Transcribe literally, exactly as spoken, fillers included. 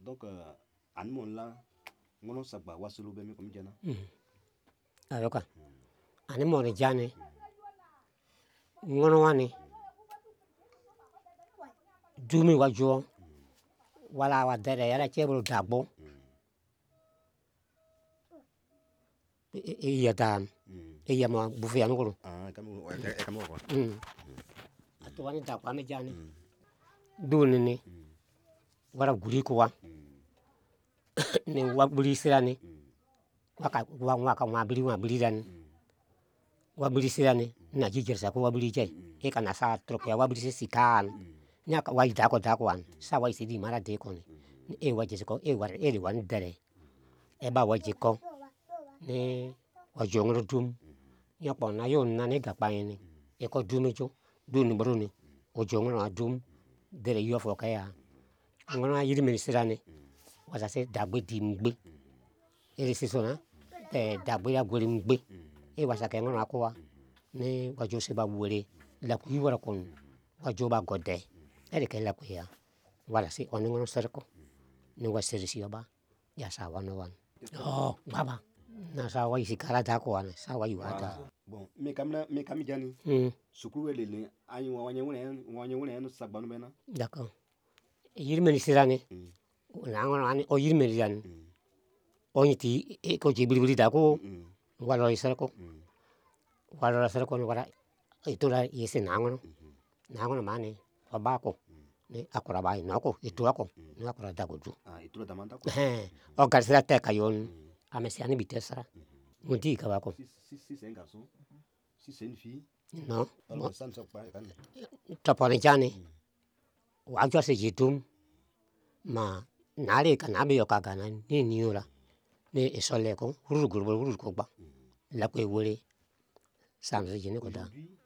donc an mon la ngono sagba wasulu be mi kom jana ayoka ani mo ni jani ngono wani dumi wajuo wala wa dere yara chebulu dagbo iya dan iya mo bufi anu kulu ah kamu e kamu ko atu wani dagbo ame jani duni ni wara guri kuwa ni wa buli sirani waka wa waka wa bili wa bili dan wa bili sirani na jijir sa ko wa bili jai e kana sa trok ya wa bili sikan nya ka wa dako dako wan sa wa sidi mara de ko ni e wa jisiko e war e wan dere e ba wa jiko ni wa jongro dum nya po na yo na ni gakpa ni e ko dumi jo duni bru ni o jongro na dum dere yo fo ka ya ngono yiri mi sirani wasa se dagbe di mgbe ere siso na eh dagbe ya gweri mgbe e wasa ke ngono akwa ni wa jo se ba were la ku yiwara kon wa jo ba gode ere ke la ku ya wala si oni ngono serko ni wa sere si yoba ya sa wano wan oh baba na sa wa isi kala dako wan sa wa yu ata bon me kamna me kam jani mm sukuru ele ni ayi wa wanye wune wanye wune no sagba no bena d'accord yiri mi sirani na ngono ani o yiri mi yan o yiti e ko jibili bili dako walo serko walo serko no wara itura yese na ngono na ngono mane obako ni akora bai noko itu ako ni akora dago du ah itura damanda ko eh o garsira te kayon amesi ani bitesra mundi ka bako si si c'est un garçon si c'est une fille no alors ça ne sort pas kan toponi jani wa jo se jitum ma nale kana be yo kaga na ni niura ni isole ko ruguru ruguru ko ba la ko wele sam se jini ko da